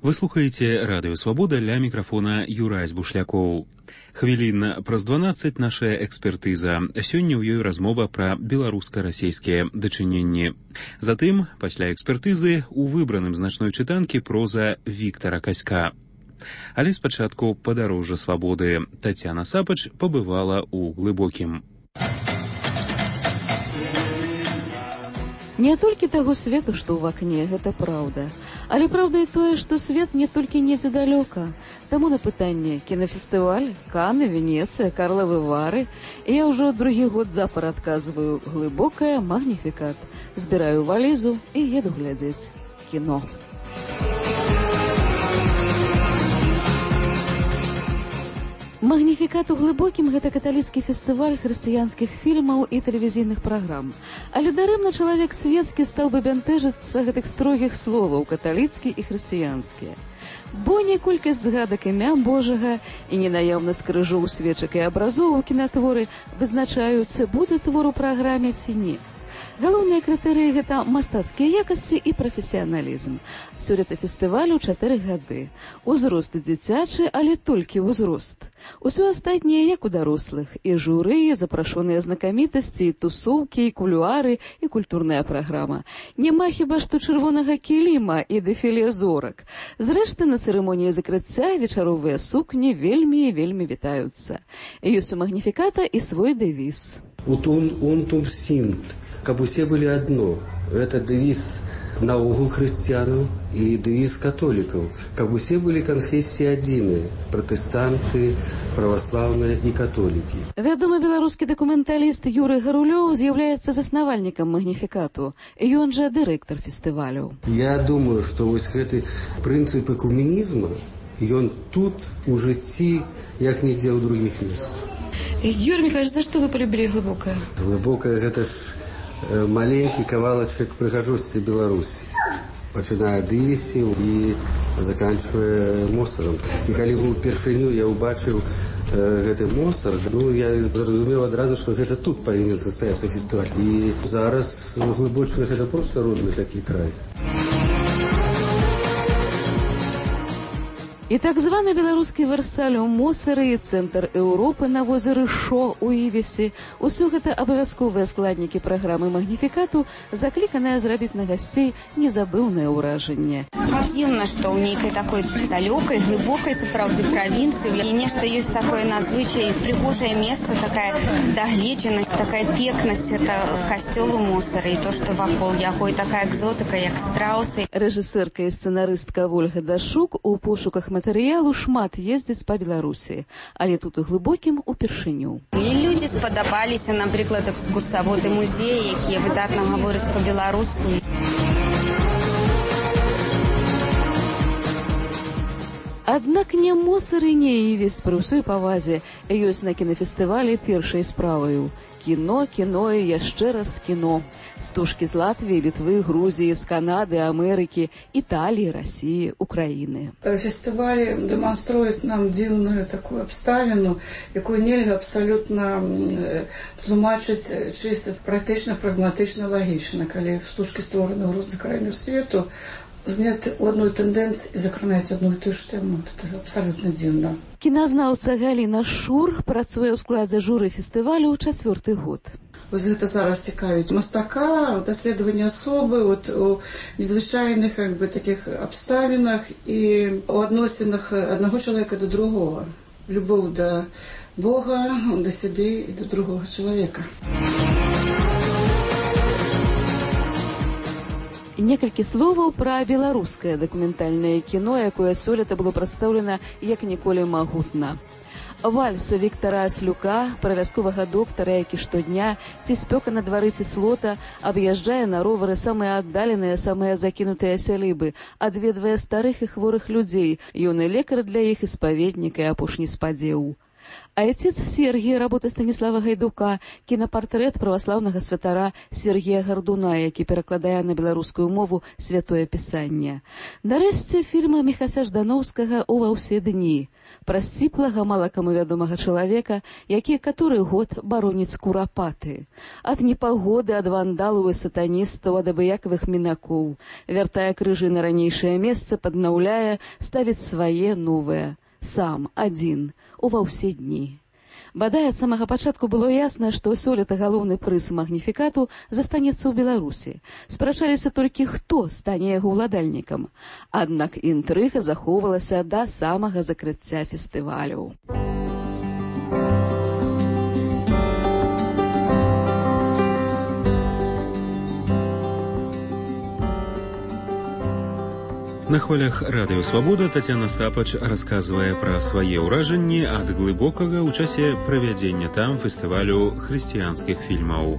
Вы слухаеце радыё Свабода, ля мікрафона Юрась Бушлякоў. Хвілін праз 12 нашая экспертыза. Сёння ў ёй размова пра беларуска-расейскія дачыненні. Затым, пасля экспертызы, у выбраным значной чытанкі проза Віктара Каська. Але спачатку падарожжа свабоды. Тацяна Сапач пабывала ў Глыбокім. Не толькі таго свету, што ў акне, гэта праўда. Але праўда і тое, што свет не толькі недзе далёка. Таму на пытанне кінафестываль, Каны, Венецыя, Карлавы Вары я ўжо другі год запар адказваю: глыбокая, магніфікат. Збіраю валізу і еду глядзець кіно. Магніфікат у Глыбокім – гэта каталіцкі фестываль хрысціянскіх фільмаў і тэлевізійных праграм. Але дарэмна чалавек светскі стаў бы бянтэжыцца гэтых строгіх словаў каталіцкі і хрысціянскія. Бо не колькасць згадак імя Божага і ненаяўнасць крыжоў, свечак і абразоў у кінатворы вызначаюцца, будзе твор у праграме ці не. Галоўныя крытэрыі – гэта мастацкія якасці і прафесіяналізм. Сёлета фестывалю 4 гады. Узрост дзіцячы, але толькі ўзрост. Усё астатняе, як у дарослых. І журы, і запрашоныя знакамітасці, і тусоўкі, і кулуары, і культурная праграма. Няма хіба што чырвонага кіліма і дэфіле зорак. Зрэшты, на цырымоніі закрыцця вечаровыя сукні вельмі і вельмі вітаюцца. Ёсць у магніфіката і свой дэвіз. «Унтум синт», каб усе былі адно. Гэта дэвіз наогул хрысціянаў і дэвіз католікаў. Каб усе былі канфесіі адзіныя – пратэстанты, праваслаўныя і католікі. Вядомы беларускі дакументаліст Юрый Гарулёў з'яўляецца заснавальнікам магніфікату. Ён жа дырэктар фестывалю. Я думаю, што вось гэты прынцып экуменізма, ён тут у жыцці, як нідзе ў другіх месцах. Юрий Михайлович, за што вы полюбілі Глыбокае? Глыбокае – гэта ж маленькі кавалачак прыгажосці Беларусі. Пачынае ад Ісі і заканчвае Мосарам. І калі упершыню я ўбачыў гэты Мосар, я зразумеў адразу, што гэта тут павінен састаяцца фестываль. І зараз Глыбочына – гэта проста родны такі край. І так званы беларускі Версаль у Мосары і цэнтр Еўропы на возеры Шо у Івесе – усё гэта абавязковыя складнікі праграмы магніфікату, закліканыя зрабіць на гасцей незабыўнае ўражанне. Дзіўна, што ў нейкай такой далёкай, глыбокай сапраўды правінцыі і нешта ёсць такое надзвычай прыгожае месца, такая дагледжанасць, такая пекнасць. Это касцёл у Мосары і то, што вакол яго, і такая экзотыка, як страусы. Рэжысэрка і сцэнарыстка Вольга Дашук у пошуках матэрыялу шмат ездзіць па Беларусі, але тут у Глыбокім упершыню. Мне людзі спадабаліся, напрыклад, экскурсаводы музеі, якія выдатна гавораць па-беларуску. Аднак не Мосары, не Івес, пры ўсёй павазе, ёсць на кінафестывалі першай справаю. Кіно, кіно і яшчэ раз кіно. Стужкі з Латвіі, Літвы, Грузіі, з Канады, Амерыкі, Італіі, Расіі, Украіны. Фестываль дэманструе нам дзіўную такую абставіну, якую нельга абсалютна тлумачыць чыста практычна, прагматычна, лагічна. Калі стужкі створаны ў розных краінах свету, зняты ў адной тэндэнцыі і закранаюць адну і тую ж тэму. Гэта абсалютна дзіўна. Кіназнаўца Галіна Шур працуе ў складзе журы фестывалю ў 4-й год. Вось гэта зараз цікавіць мастака, даследаванне асобы у незвычайных такіх абставінах і у адносінах аднаго чалавека да другога. Любоў да Бога, да сябе і да другога чалавека. Некалькі словаў пра беларускае дакументальнае кіно, якое сёлета было прадстаўлена як ніколі магутна. Вальс Віктара Аслюка, пра вясковага доктара, які штодня, ці спёка на двары, ці слота, аб'язджае на ровары самыя аддаленыя, самыя закінутыя сялібы, адведвае старых і хворых людзей, юны лекар для іх і спаведнік і апошні спадзеў. Айцец Сергія работы Станіслава Гайдука, кінапартрэт праваслаўнага святара Сергія Гардуна, які перакладае на беларускую мову святое пісанне. Нарэшце фільма Міхася Ждановскага «Ува ўсе дні» пра сціплага, мала каму вядомага чалавека, які каторы год бароніць курапаты. Ад непагоды, ад вандалаў і сатаністаў, ад абыякавых мінакоў. Вяртае крыжы на ранейшае месца, паднаўляе, ставіць свае новыя. Сам, адзін, ува ўсе дні. Бадай, ад самага пачатку было ясна, што сёлета галоўны прыз магніфікату застанецца ў Беларусі. Спрачаліся толькі, хто стане яго ўладальнікам. Аднак інтрыга захоўвалася да самага закрыцця фестывалю. На хвалях радыё «Свабода» Тацяна Сапач расказвае пра свае ўражанні ад глыбокага ў часе правядзення там фестывалю хрысціянскіх фільмаў.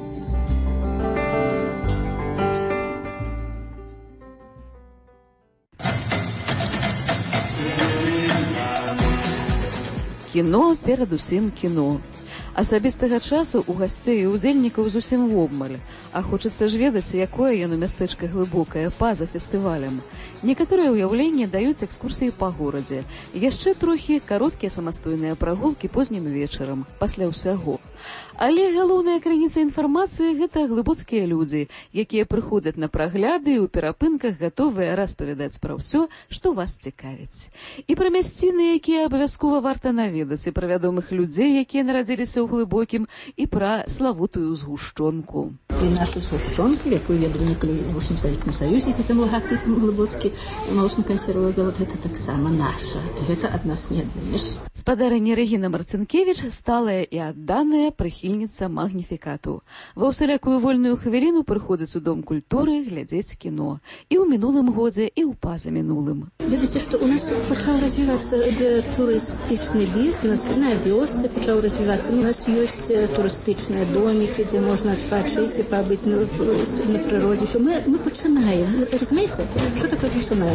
Кіно, перадусім кіно. Асабістага часу ў гасцей і ўдзельнікаў зусім вобмаль, а хочацца ж ведаць, якое яно мястэчка глыбокае па-за фестывалем. Некаторыя ўяўленні даюць экскурсіі па горадзе, яшчэ трохі кароткія самастойныя прагулкі познім вечарам, пасля ўсяго. Але галоўная крыніца інфармацыі – гэта глыбоцкія людзі, якія прыходзяць на прагляды і ў перапынках гатовыя распавядаць пра ўсё, што вас цікавіць. І пра мясціны, якія абавязкова варта наведаць, і пра вядомых людзей, якія нарадзіліся ў глыбокім, і пра славутую згушчонку. І нашу згушчонку, якую ведалі некалі ў Савецкім Саюзе, з гэтым лагатып глыбоцкі малочна-кансервовы завод, гэта таксама наша. Гэта ад нас не аднымеш. Спадарыня Рэгіна Марцінкевіч сталая і адданая прыхільніца магніфікату. Ва ўсялякую вольную хвіліну прыходзіць у Дом культуры глядзець кіно. І ў мінулым годзе, і ў пазамінулым. Ведаеце, што у нас пачаў развівацца турыстычны бізнес, на вёсцы пачаў развівацца. У нас ёсць турыстычныя домікі, дзе можна адпачыць і пабыць на прыродзе. Мы пачынаем. Разумееце, што такое пачынаем?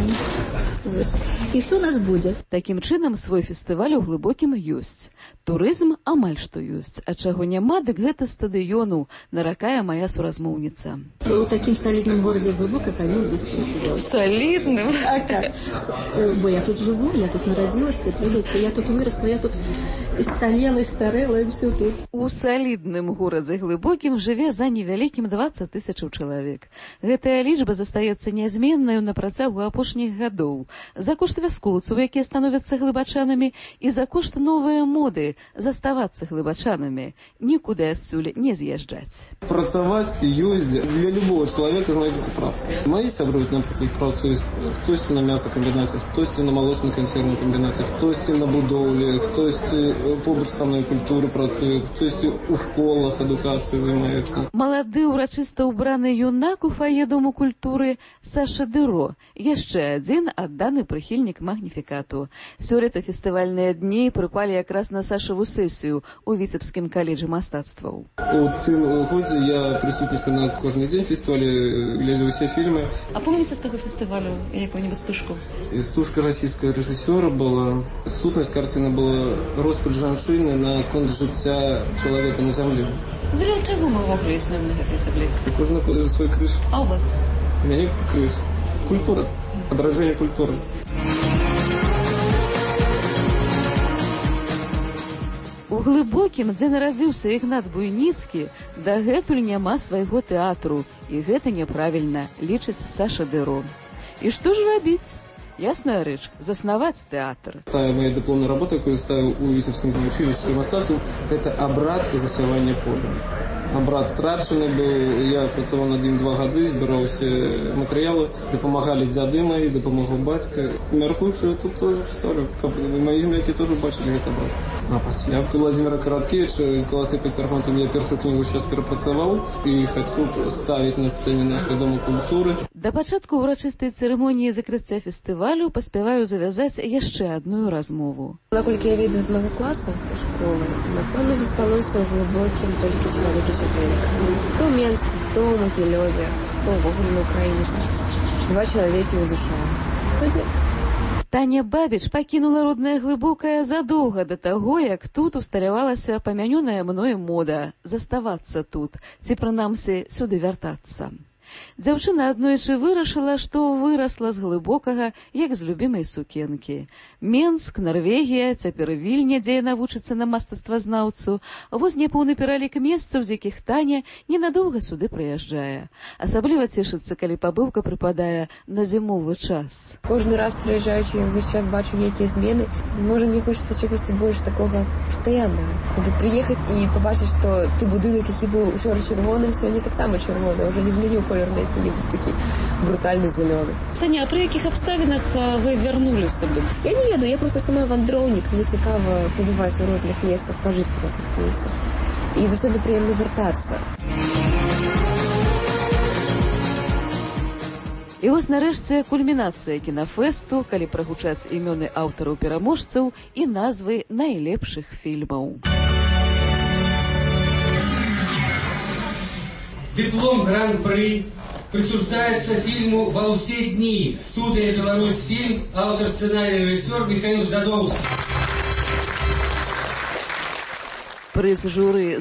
І ўсё у нас будзе. Такім чынам, свой фестываль у глыбокім ёсць. Турызм амаль што ёсць, а чаго няма, дык гэта стадыёну, наракае мая суразмоўніца. У такім салідным горадзе глыбока павінен быць фестываль. Салідным? А так. Бо я тут жыву, я тут нарадзілася, ведаеце, я тут вырасла, я тут і сталела, і старэла, і ўсё тут. У салідным горадзе глыбокім жыве за невялікім 20 000 чалавек. Гэтая лічба застаецца нязменнаю на працягу апошніх гадоў. За кошт вяскоўцаў, якія становяцца глыбачанамі, і за кошт новыя моды заставацца глыбачанамі, нікуды адсюль не з'язджаць. Працаваць ёсць для любого чалавека знайдзецца праца. Мои сябры, напрыклад, працуюць хтосьці на мясакамбінацыях, хтосьці на малочна-кансервных камбінацыях, хтосьці на будоўлі, хтосьці побач са мной культуры працуе, хтосьці ў школах адукацыяй займаецца. Малады ўрачыста ўбраны юнак у фае Дому культуры Саша Дыро, яшчэ адзін адданы прыхільнік магніфікату. Сёлета фестывальныя дні прыпалі якраз на Сашаву сесію ў Віцебскім каледжы мастацтваў. У тым годзе я прысутнічаю на кожны дзень фестывале, глядзю ўсе фільмы. А помніце з таго фестывалю якую-небудзь стужку? Стужка расійскага рэжысёра была. Сутнасць карціны была роспач жанчыны на конт жыцця чалавека на зямлі. Для чаго мы ўвогуле існуем на гэтай зямлі? Кожны ходзіць за свой крыж. А ў вас? У мяне крыж. Культура. Адраджэнне культуры. У глыбокім, дзе нарадзіўся Ігнат Буйніцкі, дагэтуль няма свайго тэатру, і гэта няправільна, лічыць Саша Дыро. І што ж рабіць? Ясная рэч, заснаваць тэатр. Тая моя дыпломная работа, якую ставіў у Віцебскім училішчы мастацтваў, гэта абрад засявання поля. Абрад страчаны быў, я працаваў над ім 2 гады, збіраў усе матэрыялы, дапамагалі дзяды маі, дапамагаў бацька. Мяркуючы, тут тоже ставлю, каб мои землякі тоже бачылі гэта абрад. А пасля Владимира Караткевича, Коласы Пецерхонтом, я першую книгу сейчас перапрацаваў і хочу ставіць на сцэне нашай Дома культуры. Да пачатку ўрачыстай цырымоніі закрыцця фестывалю паспяваю завязаць яшчэ адную размову. Наколькі я ведаю з майго класа, та школы, напэўна, засталося ў глыбокім толькі чалавекі 4. Хто ў Менску, хто ў Магілёве, хто ўвогуле на Украіне зараз. 2 чалавекі ў США. Хто дзе? Таня Бабіч пакінула роднае Глыбокае задоўга да таго, як тут усталявалася памянёная мною мода заставацца тут, ці прынамсі сюды вяртацца. Дзяўчына аднойчы вырашыла, што вырасла з Глыбокага, як з любімай сукенкі. Менск, Нарвегія, цяпер Вільня, дзе яна вучыцца на мастацтвазнаўцу. Вось няпоўны пералік месцаў, з якіх Таня ненадоўга сюды прыязджае. Асабліва цешыцца, калі пабыўка прыпадае на зімовы час. Кожны раз прыязджаючы, я ўвесь час бачу нейкія змены. Можа, мне хочацца чагосьці больш такога пастаяннага. Каб прыехаць і пабачыць, што ты будынак, які быў учора чырвоным, сёння таксама чырвоны, ўжо не змяніў колер на які-небудзь такі брутальны зялёны. Таня, а пры якіх абставінах вы вярнуліся бы? Я не ведаю, я просто сама вандроўнік. Мне цікава пабываць у розных месцах, пажыць у розных месцах. І заўсёды прыемна вяртацца. І вось нарэшце кульмінацыя кінафэсту, калі прагучаць імёны аўтараў-пераможцаў і назвы найлепшых фільмаў. Диплом Гран-при присуждается фильму «Во все дни». Студия «Беларусьфильм», автор сценария, режиссер Михаил Ждановский. Прыз журы